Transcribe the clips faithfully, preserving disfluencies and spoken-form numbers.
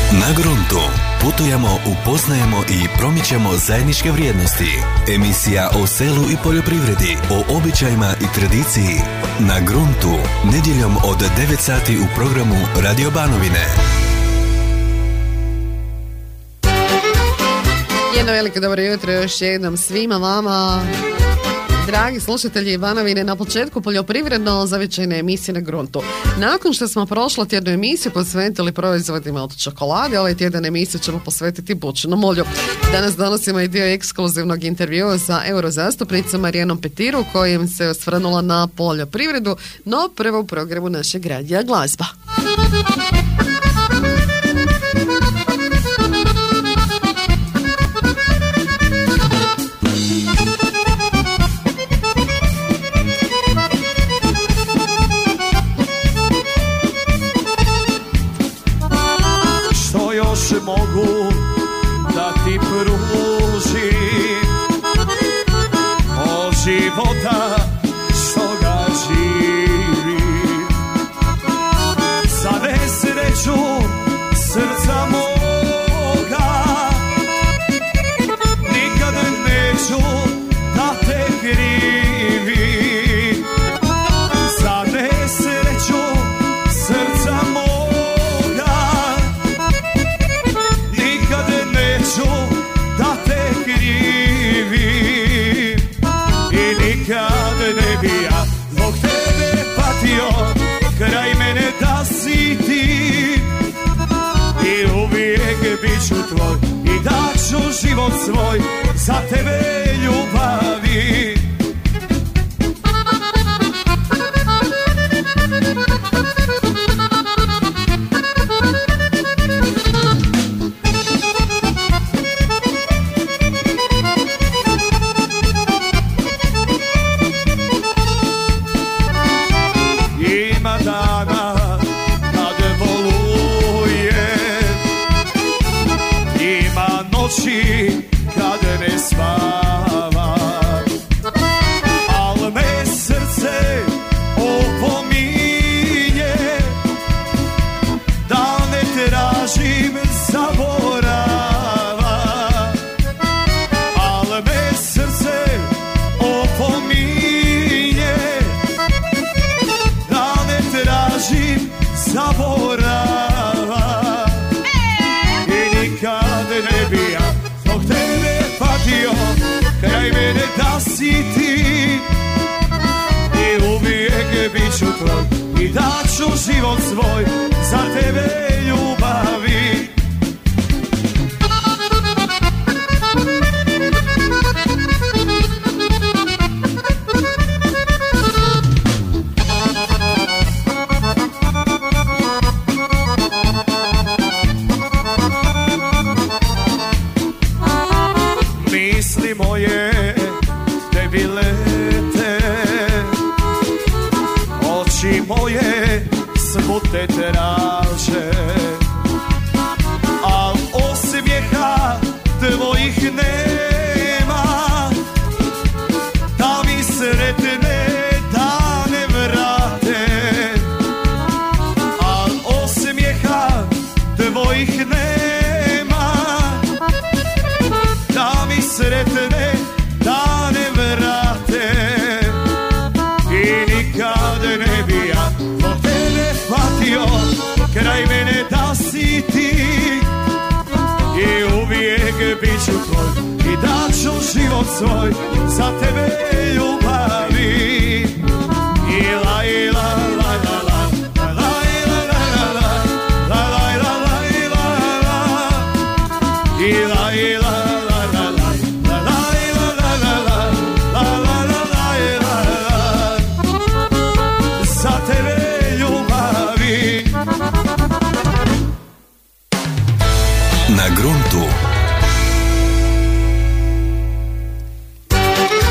Na gruntu putujemo, upoznajemo i promičemo zajedničke vrijednosti. Emisija o selu i poljoprivredi, o običajima i tradiciji. Na gruntu, nedjeljom od devet sati u programu Radio Banovine. Jedno veliko dobro jutro još jednom svima vama. Dragi slušatelji Banovine, na početku poljoprivredno zavičajne emisije Na gruntu. Nakon što smo prošlo tjednu emisiju posvetili proizvodima od čokolade, ovaj tjedan emisiju ćemo posvetiti bućinom ulju. Danas donosimo i dio ekskluzivnog intervjua sa eurozastupnicom Marijanom Petiru, kojim se osvrnula na poljoprivredu, no prvo u programu našeg radija glazba. Mogu da ti pružim od života što ga živim, za nesreću srca moga nikad neću da te krivim, za nesreću srca moga da te krivim i nikad ne bi ja zbog tebe patio, kraj mene da si ti i uvijek bit ću tvoj i daću život svoj za tebe ljubavi. Kad ne spava, al me srce opominje da ne tražim zaborava, al me srce opominje da ne tražim zaborava i nikad ne bi ja kraj mene da si ti i uvijek bit ću tvoj i daću život svoj za tebe ljubavi. Misli moje tebi lete, oči moje smute traže, al osmijeha tvojih nema, da mi sretne dane vrate, al osmijeha tvojih nema, da mi sretne dane vrate i nikad ne bi ja zbog tebe patio, kraj mene da si ti i uvijek bit ću tvoj i daću život svoj za tebe ljubavi. I la i la la la la la la la la la la za tebe ljubavi. Na gruntu.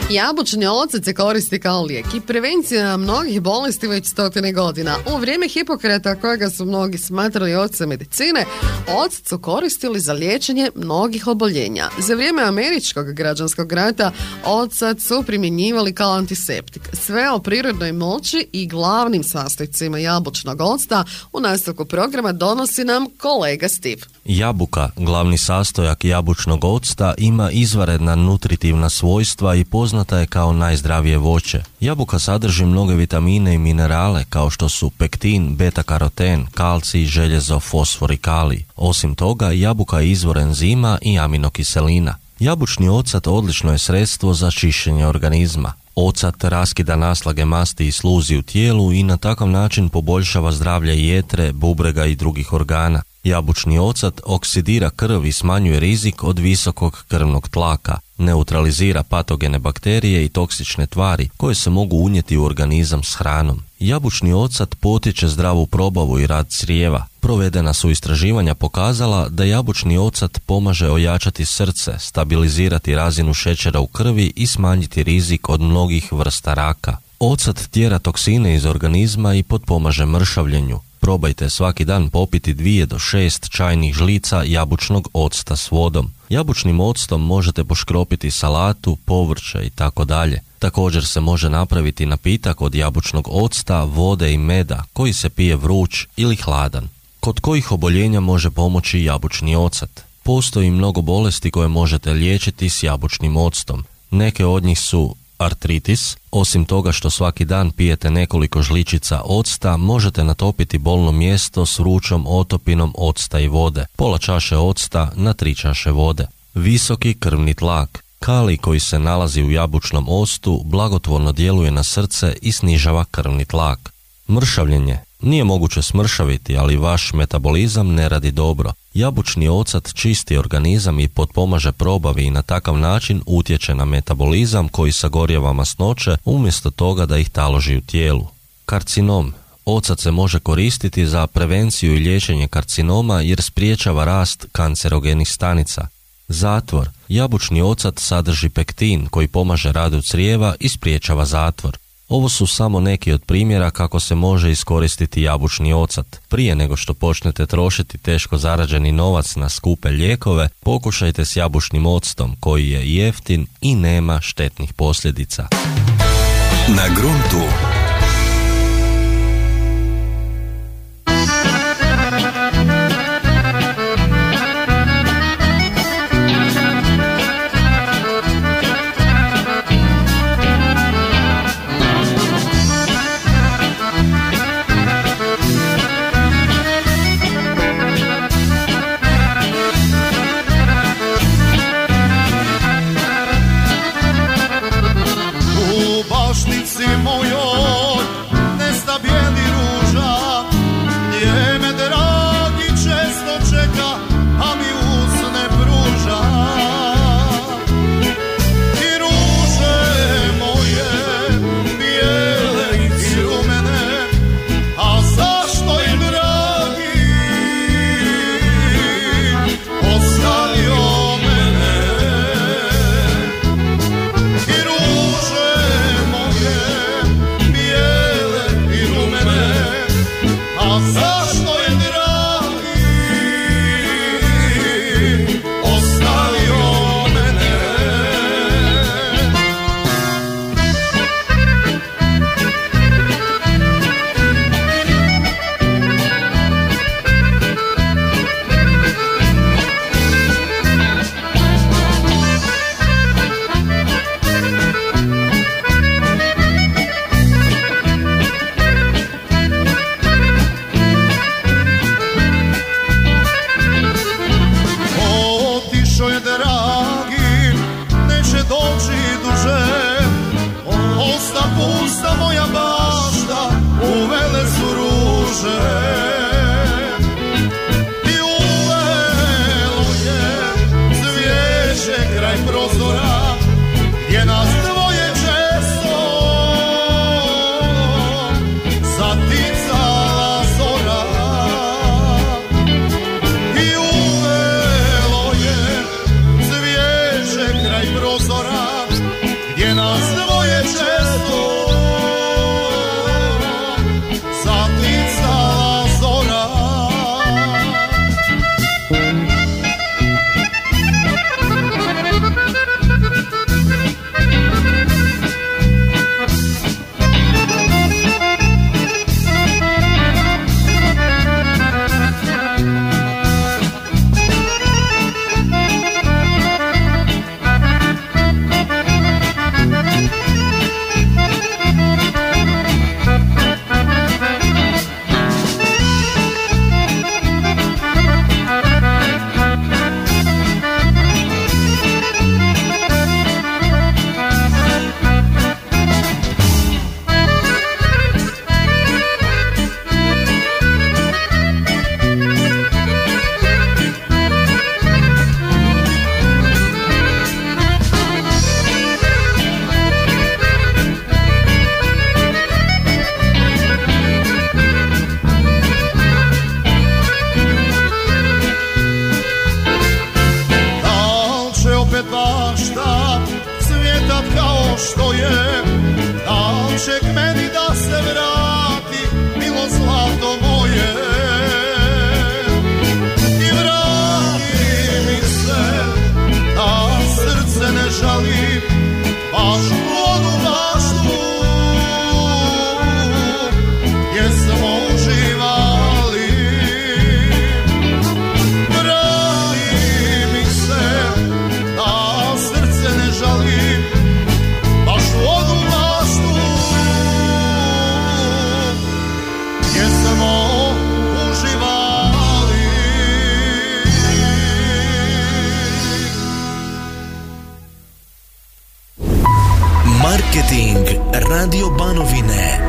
Jabučni ocat se koristi kao lijek i prevencija mnogih bolesti već stotine godina. U vrijeme Hipokrata, kojega su mnogi smatrali ocem medicine, ocat su koristili za liječenje mnogih oboljenja. Za vrijeme američkog građanskog rata ocat su primjenjivali kao antiseptik. Sve o prirodnoj moći i glavnim sastojcima jabučnog octa u nastavku programa donosi nam kolega Steve. Jabuka, glavni sastojak jabučnog octa, ima izvanredna nutritivna svojstva i poznata je kao najzdravije voće. Jabuka sadrži mnoge vitamine i minerale kao što su pektin, beta-karoten, kalcij, željezo, fosfor i kalij. Osim toga, jabuka je izvor enzima i aminokiselina. Jabučni ocat odlično je sredstvo za čišćenje organizma. Ocat raskida naslage masti i sluzi u tijelu i na takav način poboljšava zdravlje jetre, bubrega i drugih organa. Jabučni ocat oksidira krv i smanjuje rizik od visokog krvnog tlaka, neutralizira patogene bakterije i toksične tvari koje se mogu unijeti u organizam s hranom. Jabučni ocat potiče zdravu probavu i rad crijeva. Provedena su istraživanja pokazala da jabučni ocat pomaže ojačati srce, stabilizirati razinu šećera u krvi i smanjiti rizik od mnogih vrsta raka. Ocat tjera toksine iz organizma i potpomaže mršavljenju. Probajte svaki dan popiti dvije do šest čajnih žlica jabučnog octa s vodom. Jabučnim octom možete poškropiti salatu, povrće i tako dalje. Također se može napraviti napitak od jabučnog octa, vode i meda koji se pije vruć ili hladan. Kod kojih oboljenja može pomoći jabučni ocat? Postoji mnogo bolesti koje možete liječiti s jabučnim octom. Neke od njih su artritis. Osim toga što svaki dan pijete nekoliko žličica octa, možete natopiti bolno mjesto s vrućom otopinom octa i vode. Pola čaše octa na tri čaše vode. Visoki krvni tlak. Kalij koji se nalazi u jabučnom octu blagotvorno djeluje na srce i snižava krvni tlak. Mršavljenje. Nije moguće smršaviti, ali vaš metabolizam ne radi dobro. Jabučni ocat čisti organizam i potpomaže probavi i na takav način utječe na metabolizam koji sagorjeva masnoće umjesto toga da ih taloži u tijelu. Karcinom. Ocat se može koristiti za prevenciju i liječenje karcinoma jer spriječava rast kancerogenih stanica. Zatvor. Jabučni ocat sadrži pektin koji pomaže radu crijeva i spriječava zatvor. Ovo su samo neki od primjera kako se može iskoristiti jabučni ocat. Prije nego što počnete trošiti teško zarađeni novac na skupe lijekove, pokušajte s jabučnim octom koji je jeftin i nema štetnih posljedica. Na gruntu. Mojoj Radio Banovine.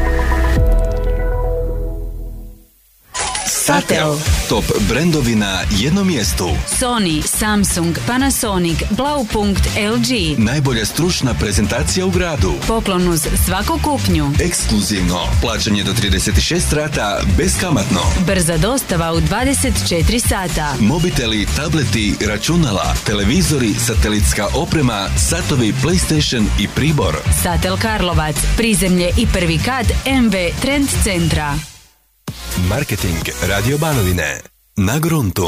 Satel. Top brendovi na jednom mjestu. Sony, Samsung, Panasonic, Blaupunkt, L G. Najbolja stručna prezentacija u gradu. Poklon uz svaku kupnju. Ekskluzivno. Plaćanje do trideset šest rata beskamatno. Brza dostava u dvadeset četiri sata. Mobiteli, tableti, računala, televizori, satelitska oprema, satovi, PlayStation i pribor. Satel Karlovac, prizemlje i prvi kat M V Trend centra. Marketing Radio Banovine. Na gruntu.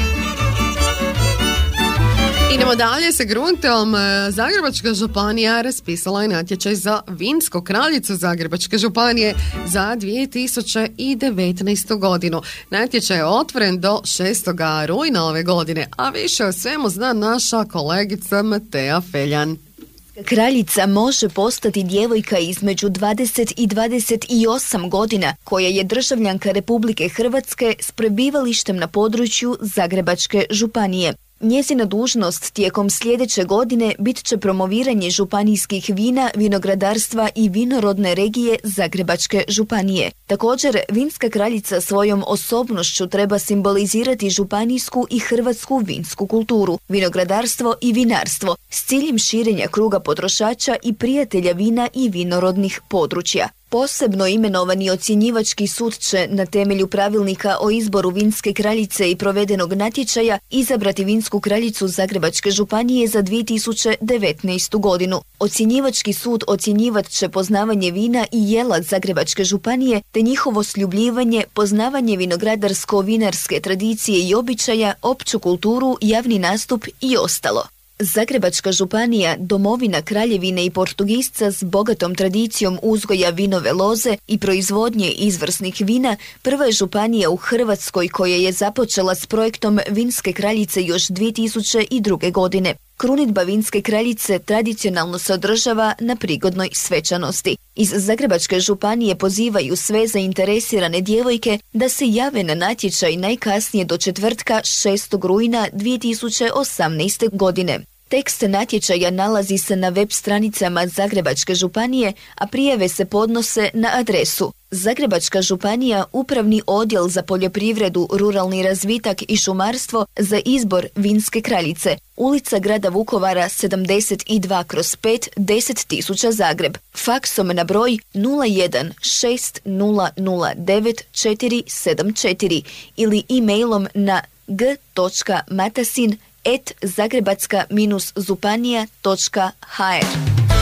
Idemo dalje sa gruntom. Zagrebačka županija raspisala je natječaj za vinsku kraljicu Zagrebačke županije za dvije tisuće devetnaestu. godinu. Natječaj je otvoren do šestog rujna ove godine, a više o svemu zna naša kolegica Matea Feljan. Kraljica može postati djevojka između dvadeset i dvadeset osam godina koja je državljanka Republike Hrvatske s prebivalištem na području Zagrebačke županije. Njezina dužnost tijekom sljedeće godine bit će promoviranje županijskih vina, vinogradarstva i vinorodne regije Zagrebačke županije. Također, vinska kraljica svojom osobnošću treba simbolizirati županijsku i hrvatsku vinsku kulturu, vinogradarstvo i vinarstvo s ciljem širenja kruga potrošača i prijatelja vina i vinorodnih područja. Posebno imenovani ocjenjivački sud će na temelju pravilnika o izboru vinske kraljice i provedenog natječaja izabrati vinsku kraljicu Zagrebačke županije za dvije tisuće devetnaestu. godinu. Ocjenjivački sud ocjenjivat će poznavanje vina i jela Zagrebačke županije te njihovo sljubljivanje, poznavanje vinogradarsko-vinarske tradicije i običaja, opću kulturu, javni nastup i ostalo. Zagrebačka županija, domovina kraljevine i Portugisca s bogatom tradicijom uzgoja vinove loze i proizvodnje izvrsnih vina, prva je županija u Hrvatskoj koja je započela s projektom vinske kraljice još dvije tisuće druge. godine. Krunidba vinske kraljice tradicionalno se održava na prigodnoj svečanosti. Iz Zagrebačke županije pozivaju sve zainteresirane djevojke da se jave na natječaj najkasnije do četvrtka šestog rujna dvije tisuće osamnaeste. godine. Tekst natječaja nalazi se na web stranicama Zagrebačke županije, a prijave se podnose na adresu Zagrebačka županija, Upravni odjel za poljoprivredu, ruralni razvitak i šumarstvo za izbor vinske kraljice, ulica grada Vukovara sedamdeset dva kroz pet, deset tisuća Zagreb, faksom na broj nula jedan šest nula nula devet četiri sedam četiri ili e-mailom na g točka matasin et zagrebatska županija točka h r.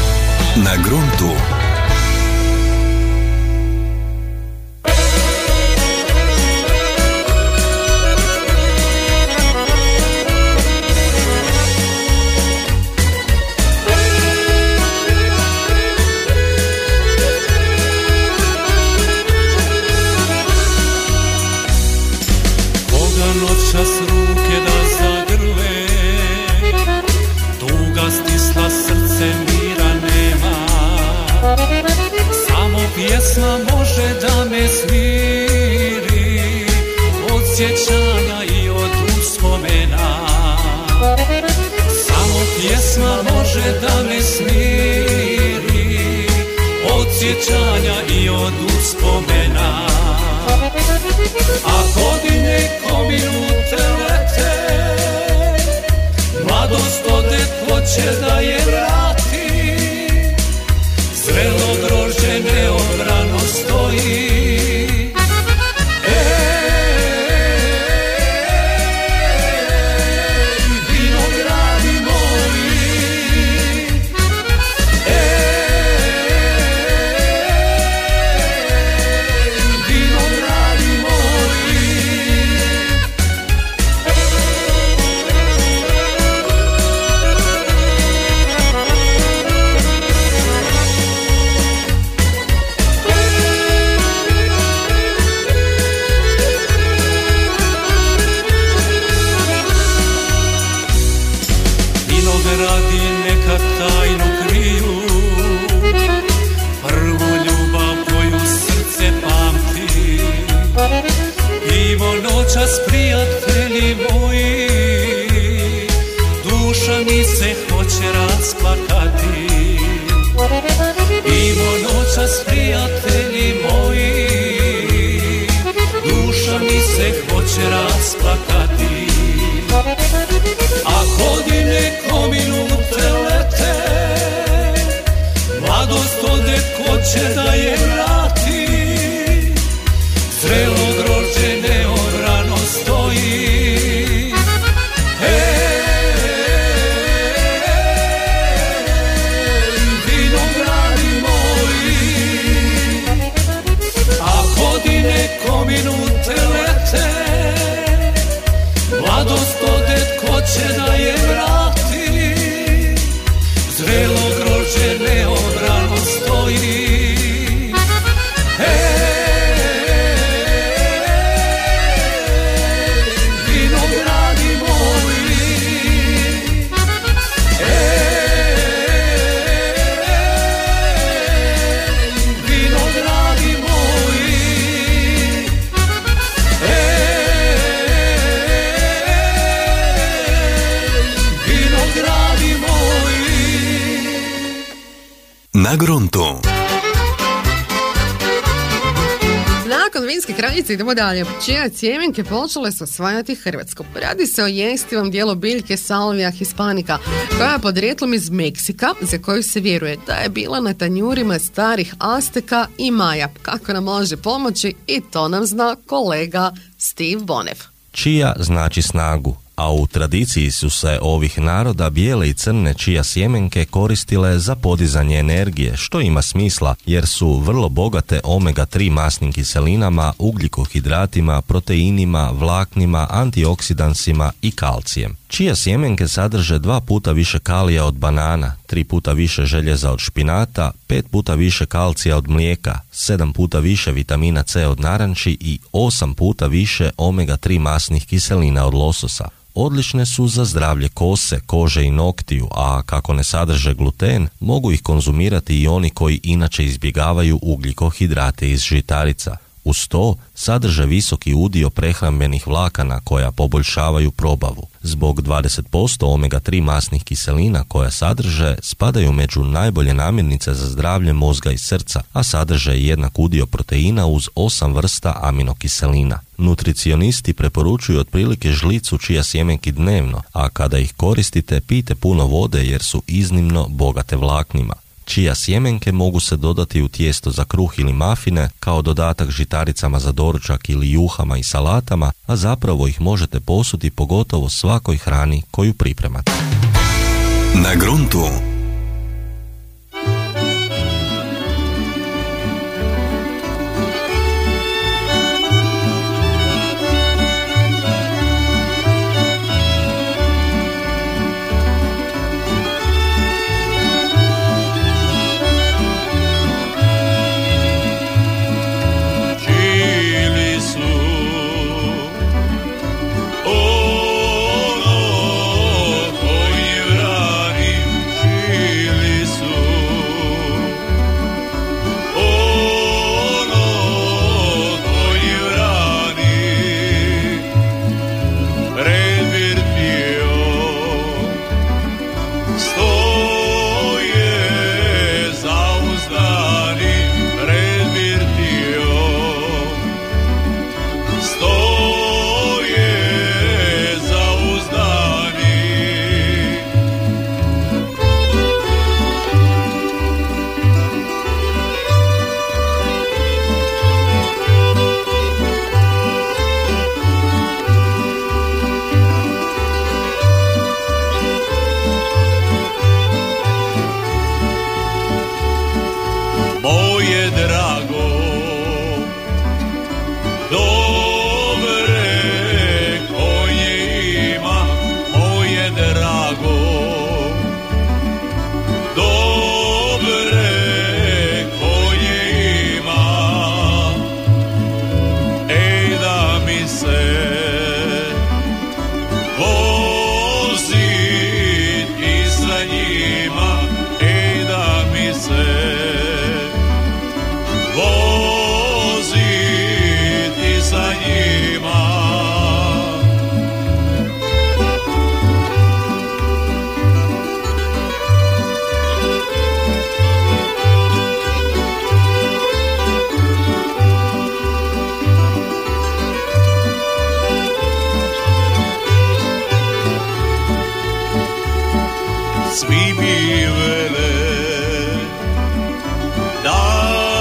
Na gruntu. Koga noćas ruke da zagrle, tuga stisla srce, mira nema. Samo pjesma može da me smiri od sjećanja i od uspomena. Samo pjesma može da me smiri od sjećanja i od uspomena. A godine ko minute lete, mladost ode, hoće da je vrati. Zrelo grožđe neobrano stoji. će da je vrati, zrelo grožđe neorano stoji. Minute lete, mladost ode, tko će da je vrati, zrelo grožđe neobrano stoji. Vinogradi moji, vinogradi moji, Na gruntu. Nakon vinske kraljice idemo dalje. Čija sjemenke počele su osvajati Hrvatsku. Radi se o jestivom dijelu biljke Salvia hispanica, koja je podrijetlom iz Meksika, za koju se vjeruje da je bila na tanjurima starih Azteka i Maja. Kako nam može pomoći, i to nam zna kolega Steve Bonev. Čija znači snagu, a u tradiciji su se ovih naroda bijele i crne čija sjemenke koristile za podizanje energije, što ima smisla jer su vrlo bogate omega tri masnim kiselinama, ugljikohidratima, proteinima, vlaknima, antioksidansima i kalcijem. Čija sjemenke sadrže dva puta više kalija od banana, tri puta više željeza od špinata, pet puta više kalcija od mlijeka, sedam puta više vitamina C od naranči i osam puta više omega tri masnih kiselina od lososa. Odlične su za zdravlje kose, kože i noktiju, a kako ne sadrže gluten, mogu ih konzumirati i oni koji inače izbjegavaju ugljikohidrate iz žitarica. Uz to sadrže visoki udio prehrambenih vlakana koja poboljšavaju probavu. Zbog dvadeset posto omega tri masnih kiselina koja sadrže, spadaju među najbolje namirnice za zdravlje mozga i srca, a sadrže jednak udio proteina uz osam vrsta aminokiselina. Nutricionisti preporučuju otprilike žlicu čija sjemenki dnevno, a kada ih koristite pijte puno vode jer su iznimno bogate vlaknima. Čija sjemenke mogu se dodati u tijesto za kruh ili mafine, kao dodatak žitaricama za doručak ili juhama i salatama, a zapravo ih možete posuti pogotovo svakoj hrani koju pripremate. Na gruntu. Svi mi vele da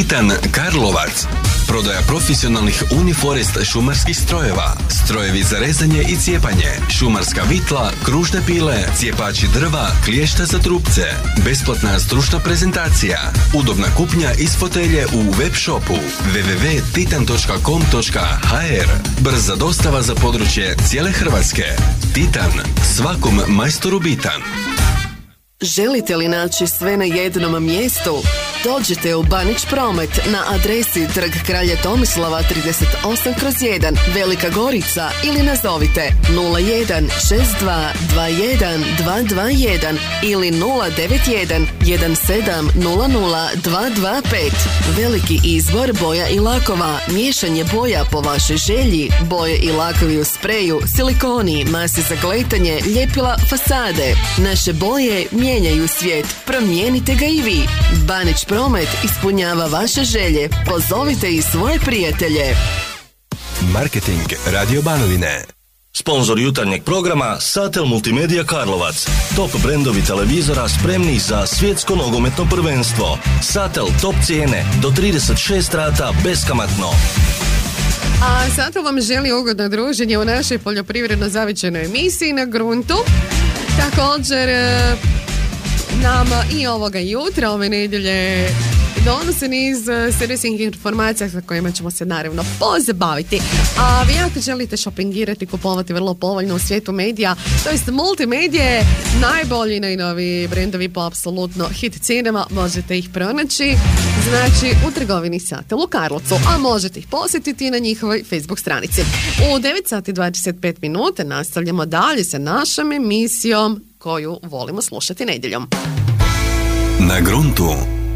Titan Karlovac. Prodaja profesionalnih Uniforest šumarskih strojeva, strojevi za rezanje i cijepanje, šumarska vitla, kružne pile, cijepači drva, kliješta za trupce, besplatna stručna prezentacija, udobna kupnja iz fotelje u web shopu w w w točka titan točka com točka h r. Brza dostava za područje cijele Hrvatske. Titan, svakom majstoru bitan. Želite li naći sve na jednom mjestu? Dođite u Banić Promet na adresi Trg kralja Tomislava trideset osam kroz jedan, Velika Gorica, ili nazovite nula jedan šest dva dva jedan dva dva jedan ili nula devet jedan jedan sedam nula nula dva dva pet. Veliki izbor boja i lakova, miješanje boja po vašoj želji, boje i lakovi u spreju, silikoni, masi za gletanje, ljepila, fasade. Naše boje mijenjaju svijet, promijenite ga i vi. Banić Promet ispunjava vaše želje. Pozovite i svoje prijatelje. Marketing Radio Banovine. Sponzor jutarnjeg programa Satel Multimedia Karlovac. Top brendovi televizora spremni za svjetsko nogometno prvenstvo. Satel top cijene do trideset šest rata beskamatno. A Satel vam želi ugodno druženje u našoj poljoprivredno zavičenoj emisiji Na gruntu. Također nama i ovoga jutra, ove nedjelje, donose niz servisnih informacija sa kojima ćemo se naravno pozabaviti. A vi ako želite šopingirati, kupovati vrlo povoljno u svijetu medija, to jest multimedije, najbolji najnoviji brendovi po apsolutno hit cijenama, možete ih pronaći, znači u trgovini Satel u Karlovcu, a možete ih posjetiti na njihovoj Facebook stranici. U devet sati i dvadeset pet minuta nastavljamo dalje sa našom emisijom koju volimo slušati nedjeljom. Na gruntu.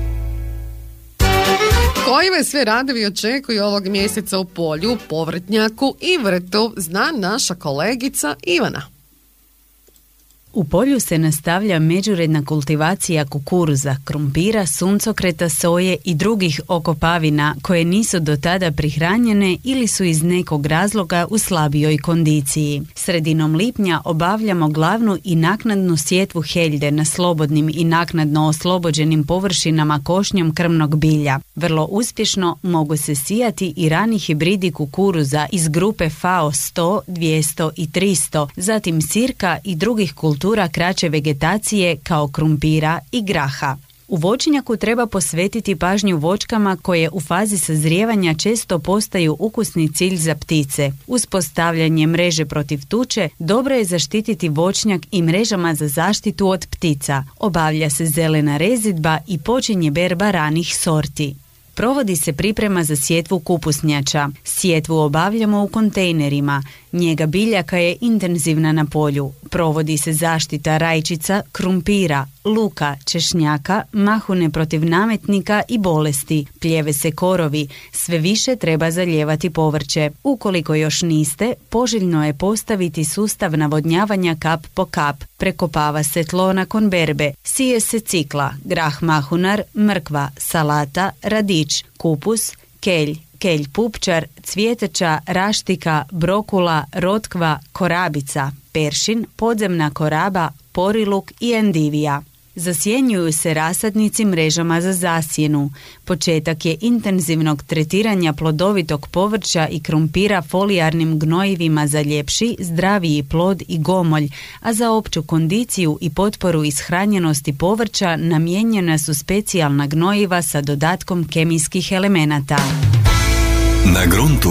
Koji vas sve radovi očekuju ovog mjeseca u polju, povrtnjaku i vrtu, zna naša kolegica Ivana. U polju se nastavlja međuredna kultivacija kukuruza, krumpira, suncokreta, soje i drugih okopavina koje nisu do tada prihranjene ili su iz nekog razloga u slabijoj kondiciji. Sredinom lipnja obavljamo glavnu i naknadnu sjetvu heljde na slobodnim i naknadno oslobođenim površinama košnjom krmnog bilja. Vrlo uspješno mogu se sijati i rani hibridi kukuruza iz grupe F A O sto, dvjesto i tristo, zatim sirka i drugih kultura kraće vegetacije kao krumpira i graha. U voćnjaku treba posvetiti pažnju voćkama koje u fazi sazrijevanja često postaju ukusni cilj za ptice. Uz postavljanje mreže protiv tuče dobro je zaštititi voćnjak i mrežama za zaštitu od ptica. Obavlja se zelena rezidba i počinje berba ranih sorti. Provodi se priprema za sjetvu kupusnjača. Sjetvu obavljamo u kontejnerima. Njega biljaka je intenzivna na polju. Provodi se zaštita rajčica, krumpira, luka, češnjaka, mahune protiv nametnika i bolesti. Pljeve se korovi. Sve više treba zalijevati povrće. Ukoliko još niste, poželjno je postaviti sustav navodnjavanja kap po kap. Prekopava se tlo nakon berbe. Sije se cikla, grah mahunar, mrkva, salata, radič, kupus, kelj, kelj pupčar, cvjeteča, raštika, brokula, rotkva, korabica, peršin, podzemna koraba, poriluk i endivija. Zasjenjuju se rasadnici mrežama za zasjenu. Početak je intenzivnog tretiranja plodovitog povrća i krumpira folijarnim gnojivima za ljepši, zdraviji plod i gomolj, a za opću kondiciju i potporu ishranjenosti povrća namijenjena su specijalna gnojiva sa dodatkom kemijskih elemenata. Na gruntu.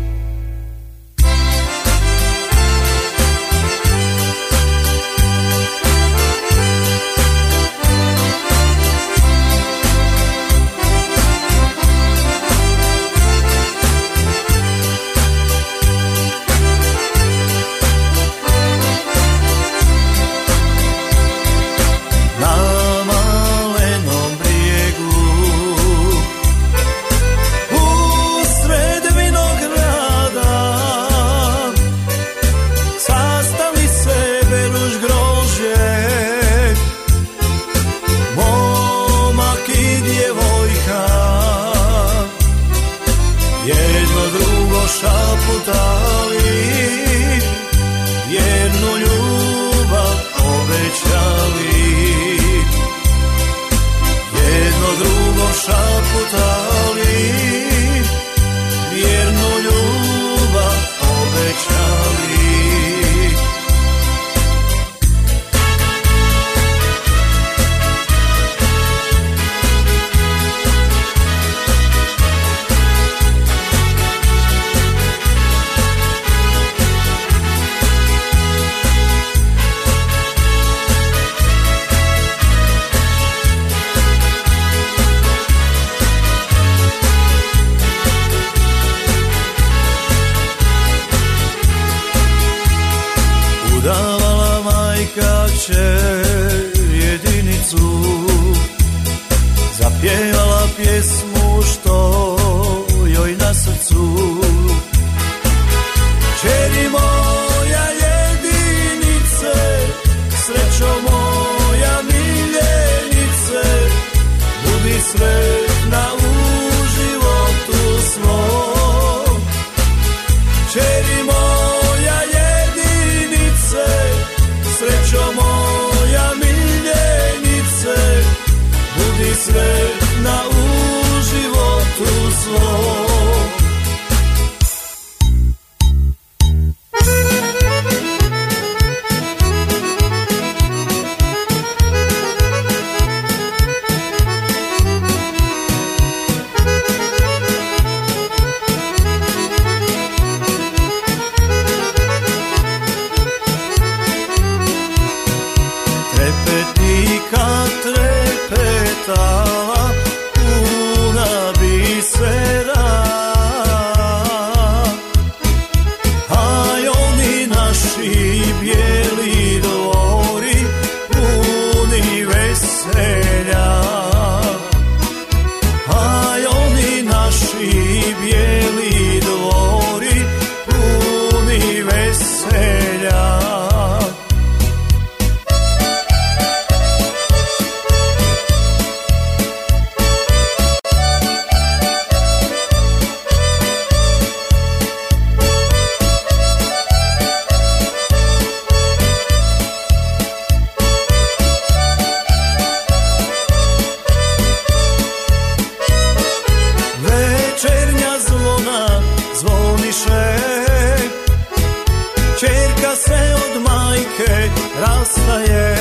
Šaputali, jednu ljubav obećali, jedno drugo šaputali. sretna u životu svom. Čeri moja jedinice, srećo moja miljenice, budi sretna u životu svom. Trepetika trepetala, puna bisera, aj oni naši bijeli dvori, puni veselja, aj oni naši bijeli dvori, puni veselja. Čerka se od majke rastaje,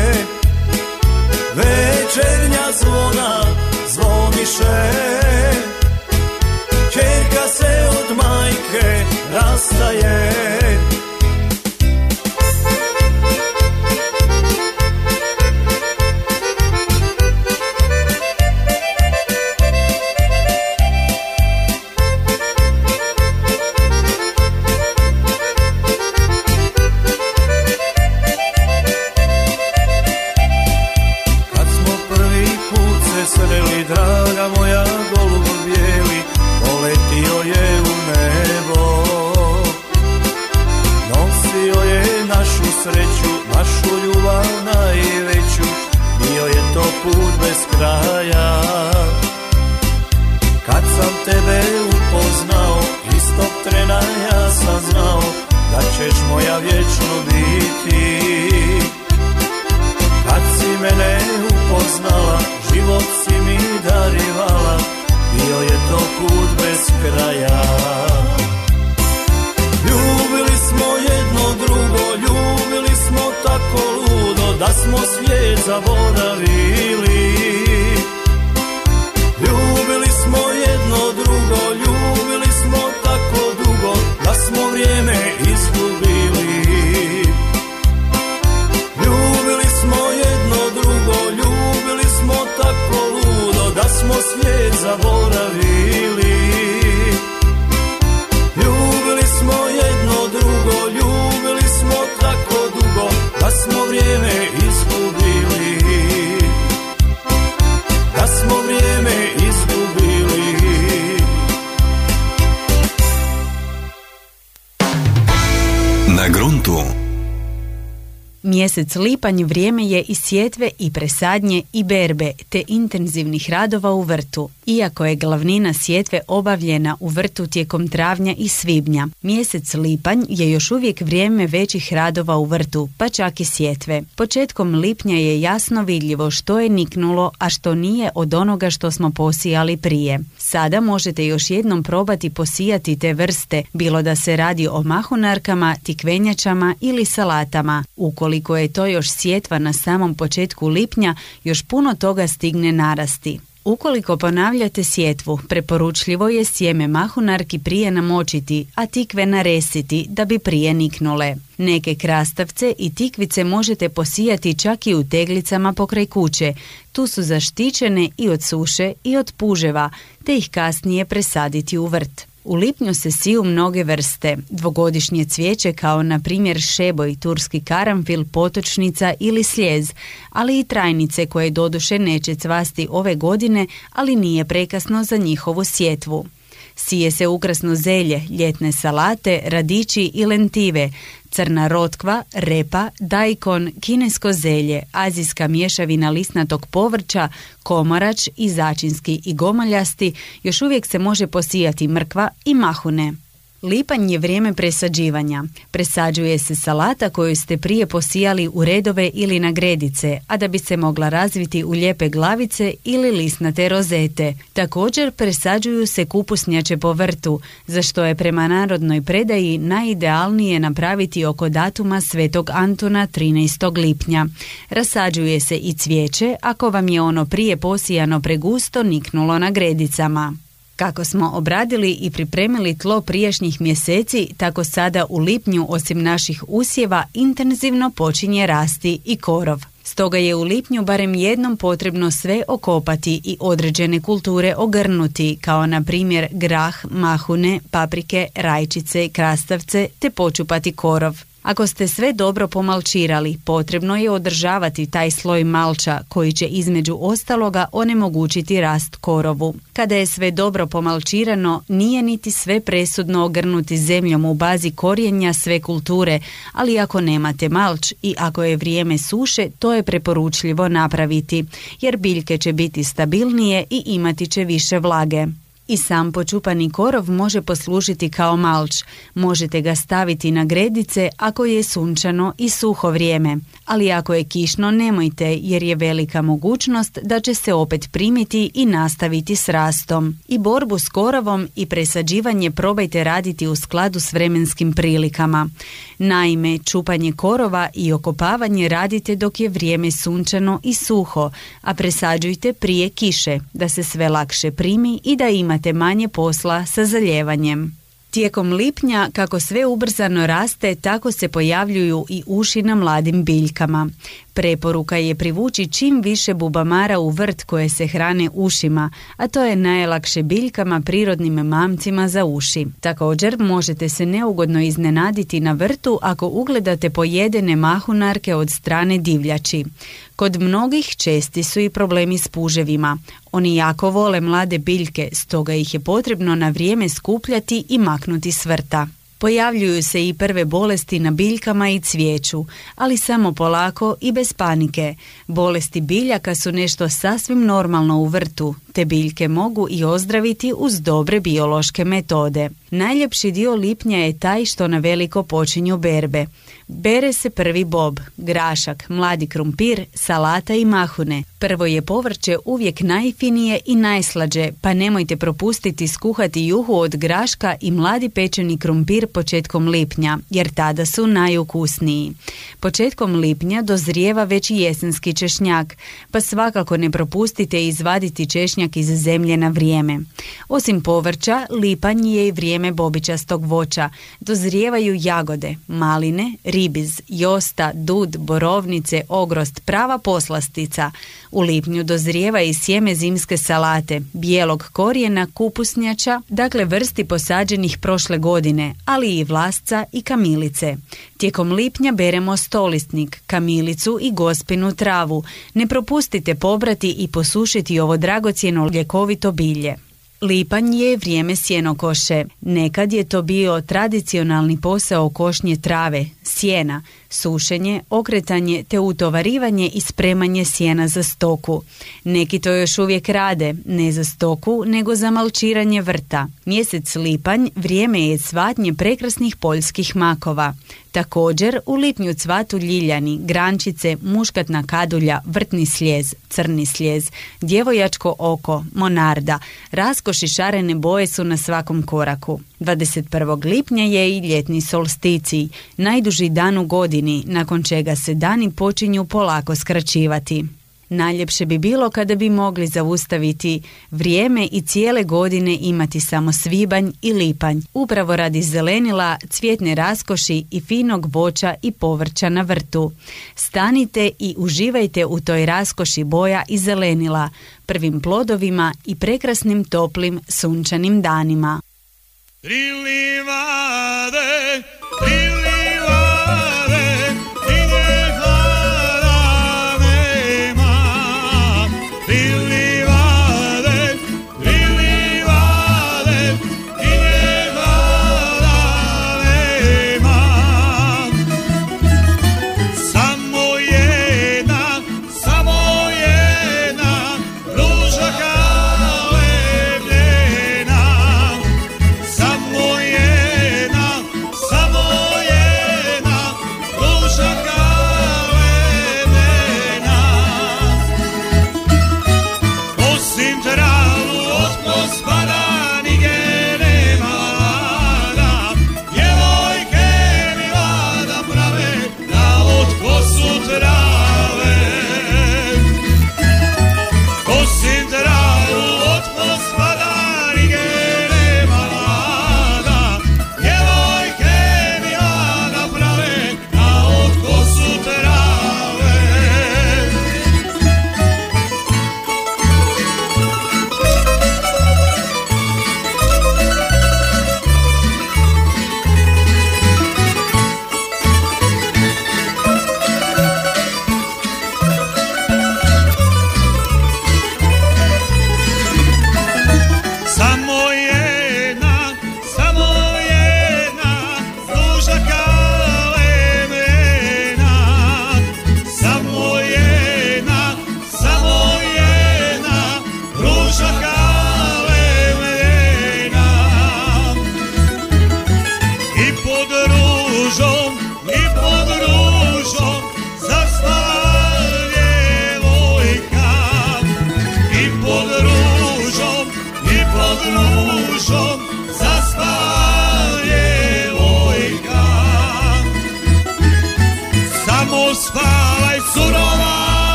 večernja zvona zvoniše. Čerka se od majke rastaje. Sreli, draga moja, golub bijeli, poletio je u nebo. Nosio je našu sreću, našu ljubav najveću, bio je to put bez kraja. Kad sam tebe upoznao, istog trena ja sam znao da ćeš moja vječno biti. Kad si mene upoznala, život si mi darivala, bio je to put bez kraja. Ljubili smo jedno drugo, ljubili smo tako ludo, da smo svijet zaboravili. Ljubili smo jedno drugo, ljubili smo tako dugo, da smo vrijeme izgubili. Ljubili smo jedno drugo, ljubili smo tako ludo, da smo svijet zaboravili. Ljubili smo jedno drugo, ljubili smo tako dugo, da smo vrijeme izgubili. Da smo vrijeme izgubili. Na gruntu. Mjesec lipanj vrijeme je i sjetve i presadnje i berbe te intenzivnih radova u vrtu. Iako je glavnina sjetve obavljena u vrtu tijekom travnja i svibnja, mjesec lipanj je još uvijek vrijeme većih radova u vrtu, pa čak i sjetve. Početkom lipnja je jasno vidljivo što je niknulo, a što nije od onoga što smo posijali prije. Sada možete još jednom probati posijati te vrste, bilo da se radi o mahunarkama, tikvenjačama ili salatama. Ukoliko je to još sjetva na samom početku lipnja, još puno toga stigne narasti. Ukoliko ponavljate sjetvu, preporučljivo je sjeme mahunarki prije namočiti, a tikve naresiti da bi prije niknule. Neke krastavce i tikvice možete posijati čak i u teglicama pokraj kuće. Tu su zaštićene i od suše i od puževa, te ih kasnije presaditi u vrt. U lipnju se siju mnoge vrste, dvogodišnje cvijeće kao na primjer šeboj, turski karanfil, potočnica ili slijez, ali i trajnice koje doduše neće cvasti ove godine, ali nije prekasno za njihovu sjetvu. Sije se ukrasno zelje, ljetne salate, radići i lentive, crna rotkva, repa, daikon, kinesko zelje, azijska mješavina lisnatog povrća, komorač i začinski i gomoljasti, još uvijek se može posijati mrkva i mahune. Lipanj je vrijeme presađivanja. Presađuje se salata koju ste prije posijali u redove ili na gredice, a da bi se mogla razviti u lijepe glavice ili lisnate rozete. Također presađuju se kupusnjače po vrtu, za što je prema narodnoj predaji najidealnije napraviti oko datuma Svetog Antuna trinaestog lipnja. Rasađuje se i cvijeće ako vam je ono prije posijano pregusto niknulo na gredicama. Kako smo obradili i pripremili tlo prijašnjih mjeseci, tako sada u lipnju osim naših usjeva intenzivno počinje rasti i korov. Stoga je u lipnju barem jednom potrebno sve okopati i određene kulture ogrnuti, kao na primjer grah, mahune, paprike, rajčice, krastavce, te počupati korov. Ako ste sve dobro pomalčirali, potrebno je održavati taj sloj malča koji će između ostaloga onemogućiti rast korovu. Kada je sve dobro pomalčirano, nije niti sve presudno ogrnuti zemljom u bazi korijenja sve kulture, ali ako nemate malč i ako je vrijeme suše, to je preporučljivo napraviti, jer biljke će biti stabilnije i imati će više vlage. I sam počupani korov može poslužiti kao malč. Možete ga staviti na gredice ako je sunčano i suho vrijeme, ali ako je kišno nemojte, jer je velika mogućnost da će se opet primiti i nastaviti s rastom. I borbu s korovom i presađivanje probajte raditi u skladu s vremenskim prilikama. Naime, čupanje korova i okopavanje radite dok je vrijeme sunčano i suho, a presađujte prije kiše, da se sve lakše primi i da imate te manje posla sa zaljevanjem. Tijekom lipnja, kako sve ubrzano raste, tako se pojavljuju i uši na mladim biljkama. Preporuka je privući čim više bubamara u vrt koje se hrane ušima, a to je najlakše biljkama prirodnim mamcima za uši. Također možete se neugodno iznenaditi na vrtu ako ugledate pojedene mahunarke od strane divljači. Kod mnogih česti su i problemi s puževima. Oni jako vole mlade biljke, stoga ih je potrebno na vrijeme skupljati i maknuti s vrta. Pojavljuju se i prve bolesti na biljkama i cvijeću, ali samo polako i bez panike. Bolesti biljaka su nešto sasvim normalno u vrtu, te biljke mogu i ozdraviti uz dobre biološke metode. Najljepši dio lipnja je taj što na veliko počinju berbe. Bere se prvi bob, grašak, mladi krumpir, salata i mahune. Prvo je povrće uvijek najfinije i najslađe, pa nemojte propustiti skuhati juhu od graška i mladi pečeni krumpir početkom lipnja, jer tada su najukusniji. Početkom lipnja dozrijeva već i jesenski češnjak, pa svakako ne propustite izvaditi češnjak iz zemlje na vrijeme. Osim povrća, lipanj je i vrijeme bobičastog voća. Dozrijevaju jagode, maline, ribiz, josta, dud, borovnice, ogrost, prava poslastica. U lipnju dozrijeva i sjeme zimske salate, bijelog korijena, kupusnjača, dakle vrsti posađenih prošle godine, ali i vlasca i kamilice. Tijekom lipnja beremo stolistnik, kamilicu i gospinu travu. Ne propustite pobrati i posušiti ovo dragocjeno ljekovito bilje. Lipanj je vrijeme sjenokoše. Nekad je to bio tradicionalni posao košnje trave, sjena, sušenje, okretanje te utovarivanje i spremanje sjena za stoku. Neki to još uvijek rade, ne za stoku, nego za malčiranje vrta. Mjesec lipanj vrijeme je cvatnje prekrasnih poljskih makova. Također u lipnju cvatu ljiljani, grančice, muškatna kadulja, vrtni slijez, crni slijez, djevojačko oko, monarda. Raskoši šarene boje su na svakom koraku. dvadeset prvog lipnja je i ljetni solsticij, najduži dan u godini, nakon čega se dani počinju polako skraćivati. Najljepše bi bilo kada bi mogli zaustaviti vrijeme i cijele godine imati samo svibanj i lipanj, upravo radi zelenila, cvjetne raskoši i finog voća i povrća na vrtu. Stanite i uživajte u toj raskoši boja i zelenila, prvim plodovima i prekrasnim toplim sunčanim danima. Prilivade, prilivade,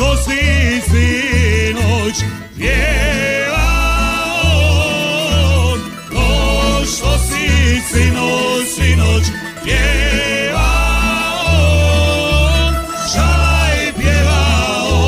što si sinoć pjevao, to što si sinoć, sinoć pjevao, šalaj pjevao.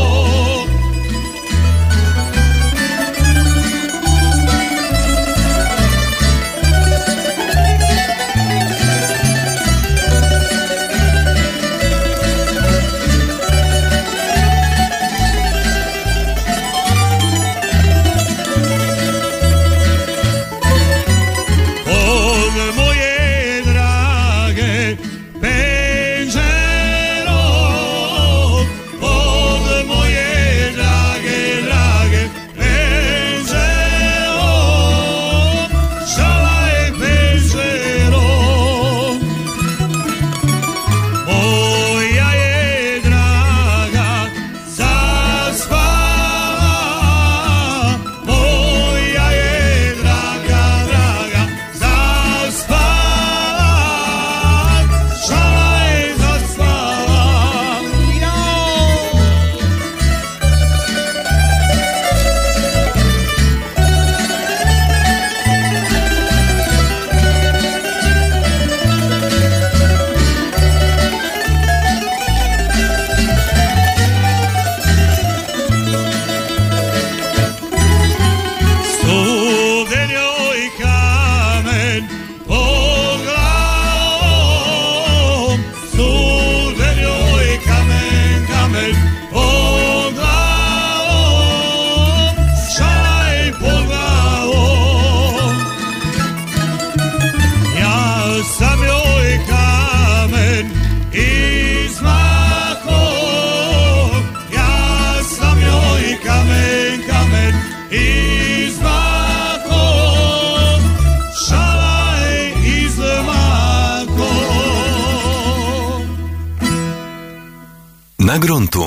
Na gruntu.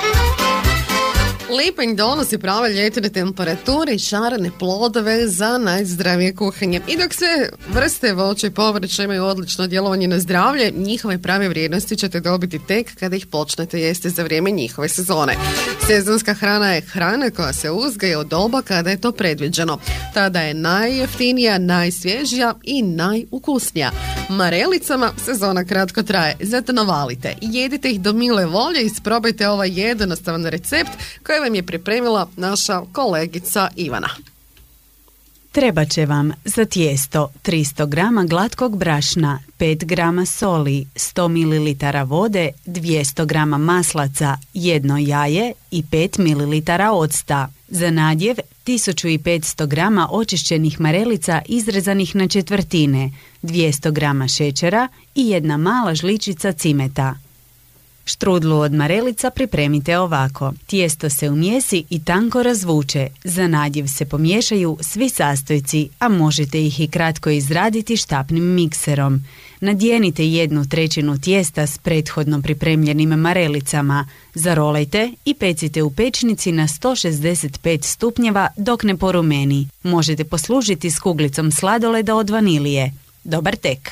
Lipanj donosi prave ljetne temperature i šarene plodove za najzdravije kuhanje. I dok sve vrste voća i povrća imaju odlično djelovanje na zdravlje, njihove prave vrijednosti ćete dobiti tek kada ih počnete jesti za vrijeme njihove sezone. Sezonska hrana je hrana koja se uzgaja u doba kada je to predviđeno. Tada je najjeftinija, najsvježija i najukusnija. Marelicama sezona kratko traje, zato navalite. Jedite ih do mile volje i isprobajte ovaj jednostavan recept koji vam je pripremila naša kolegica Ivana. Trebat će vam za tijesto tristo grama glatkog brašna, pet grama soli, sto mililitara vode, dvjesto grama maslaca, jedno jaje i pet mililitara octa. Za nadjev tisuću petsto grama očišćenih marelica izrezanih na četvrtine, dvjesto grama šećera i jedna mala žličica cimeta. Štrudlu od marelica pripremite ovako. Tijesto se umjesi i tanko razvuče. Za nadjev se pomiješaju svi sastojci, a možete ih i kratko izraditi štapnim mikserom. Nadjenite jednu trećinu tijesta s prethodno pripremljenim marelicama. Zarolajte i pecite u pečnici na sto šezdeset pet stupnjeva dok ne porumeni. Možete poslužiti s kuglicom sladoleda od vanilije. Dobar tek!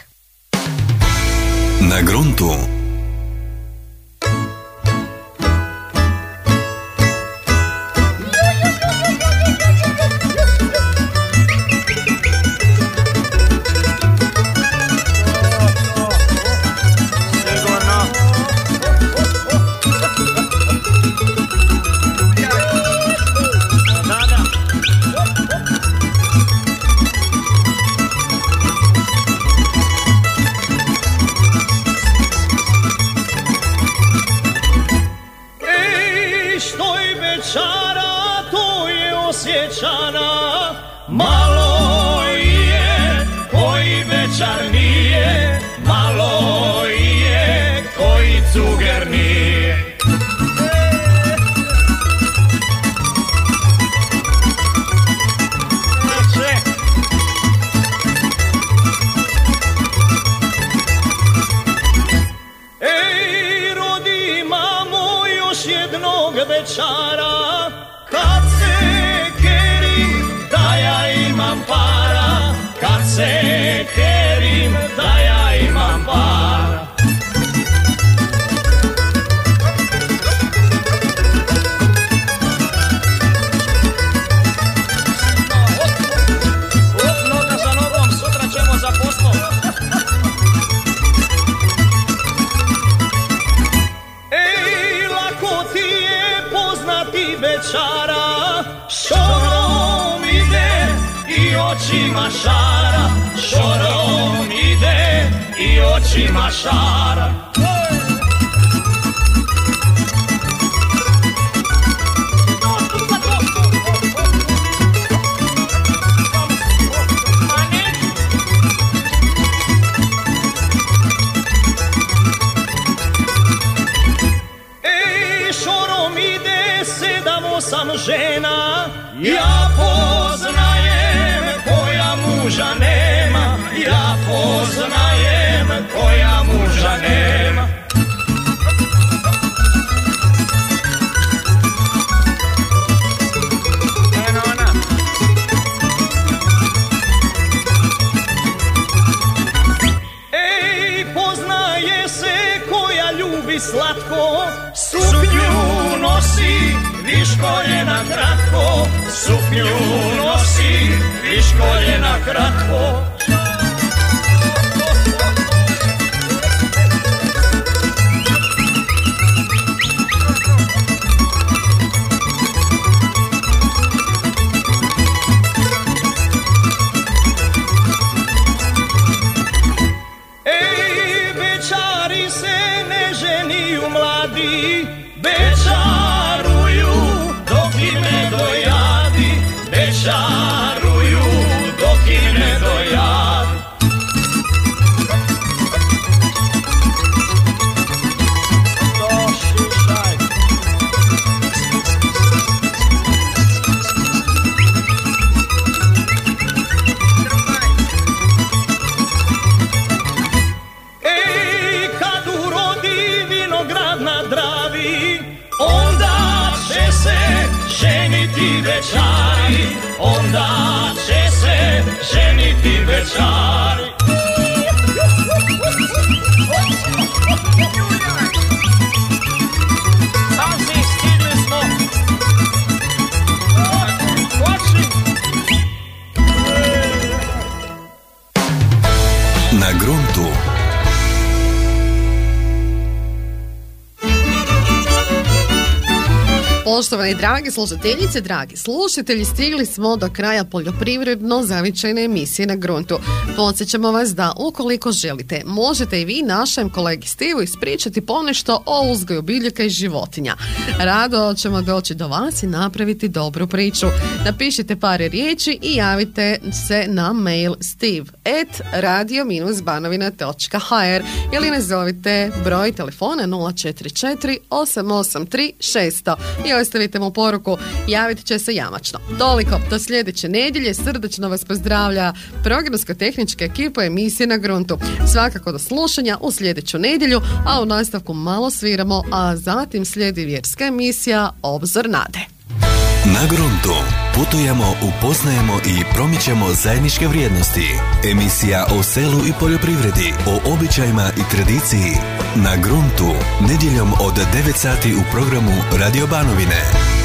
Na gruntu. Malo je koji večar nije, malo je koji cuger nije. Ej, rodi mamo još jednog večara, kad se da ja imam para, kad se kerim, da ja imam para. večara, šorom ide i očima šara, šorom ide i očima šara. Sam žena, ja poznajem koja muža nema, ja poznajem koja muža nema. Ej, poznaje se koja ljubi slatko, suknju nosi, viš koljena kratko, suknju nosi, viš koljena kratko. Ej, bečari se ne ženiju mladi, bečaruju dok im ne dojadi, bečaruju dok im ne dojadi. Ej, kad urodi vinograd na Dravi, onda će se ženiti večari, onda će se ženiti večari. Pazi, stigli smo. Na gruntu. Poštovani dragi slušateljice, dragi slušatelji, stigli smo do kraja poljoprivredno zavičajne emisije Na gruntu. Podsjećamo vas da ukoliko želite, možete i vi našem kolegi Stivu ispričati ponešto o uzgoju biljaka i životinja. Rado ćemo doći do vas i napraviti dobru priču. Napišite par riječi i javite se na mail stiv at radio banovina točka ha er ili nazovite broj telefona nula četiri četiri osam osam tri šest zero i ostavite mu poruku, javit će se jamačno. Toliko, do sljedeće nedjelje, srdačno vas pozdravlja programsko-tehnička ekipa emisije Na gruntu. Svakako do slušanja u sljedeću nedjelju, a u nastavku malo sviramo, a zatim slijedi vjerska emisija Obzor nade. Na gruntu putujemo, upoznajemo i promičemo zajedničke vrijednosti. Emisija o selu i poljoprivredi, o običajima i tradiciji. Na gruntu, nedjeljom od devet sati u programu Radio Banovine.